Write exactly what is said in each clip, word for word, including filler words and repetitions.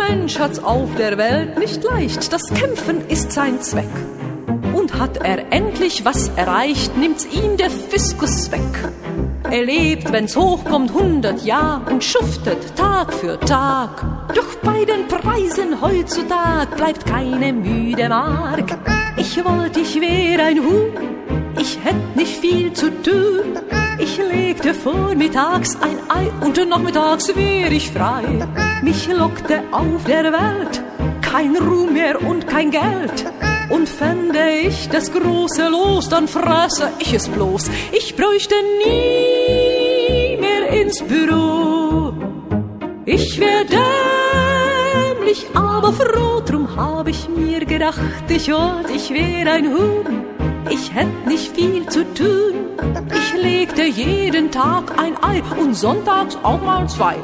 Mensch hat's auf der Welt nicht leicht, das Kämpfen ist sein Zweck. Und hat er endlich was erreicht, nimmt's ihm der Fiskus weg. Er lebt, wenn's hochkommt, hundert Jahr und schuftet Tag für Tag. Doch bei den Preisen heutzutage bleibt keine müde Mark. Ich wollt, ich wär ein Huhn, ich hätt nicht viel zu tun. Ich legte vormittags ein Ei und nachmittags wär ich frei. Mich lockte auf der Welt kein Ruhm mehr und kein Geld. Und fände ich das große Los, dann fresse ich es bloß. Ich bräuchte nie mehr ins Büro. Ich wär dämlich, aber froh, drum hab ich mir gedacht, ich wollt, ich wär ein Huhn. Ich hätt nicht viel zu tun. Ich legte jeden Tag ein Ei und sonntags auch mal zwei.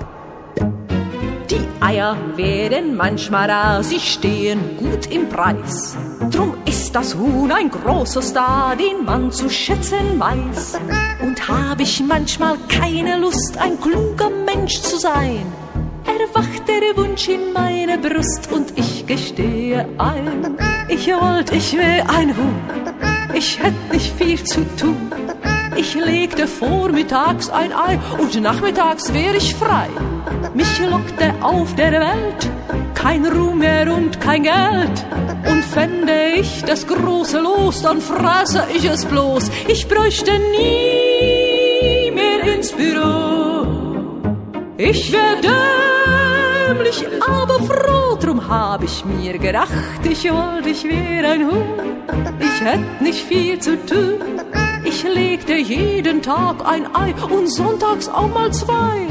Die Eier werden manchmal rar, sie stehen gut im Preis. Drum ist das Huhn ein großer Star, den man zu schätzen weiß. Und hab ich manchmal keine Lust, ein kluger Mensch zu sein, erwacht der Wunsch in meine Brust und ich gestehe ein. Ich wollt, ich wär ein Huhn, ich hätt nicht viel zu tun. Ich legte vormittags ein Ei und nachmittags wär ich frei. Mich lockte auf der Welt kein Ruhm mehr und kein Geld. Und fände ich das große Los, dann fresse ich es bloß. Ich bräuchte nie mehr ins Büro. Ich wär dämlich, aber froh, drum hab ich mir gedacht, ich wollt, ich wär ein Huhn. Ich hätt nicht viel zu tun. Ich legte jeden Tag ein Ei und sonntags auch mal zwei.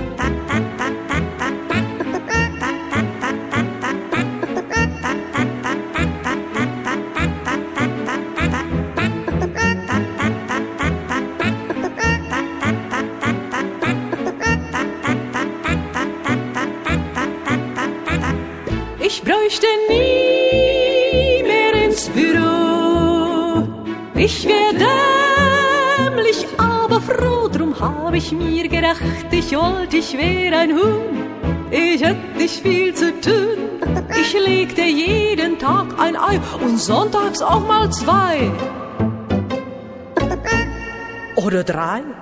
Ich bräuchte nie mehr ins Büro. Ich wär dämlich, aber froh, drum hab ich mir gedacht, ich wollt, ich wär ein Huhn. Ich hätt nicht viel zu tun. Ich legte jeden Tag ein Ei und sonntags auch mal zwei. Oder drei.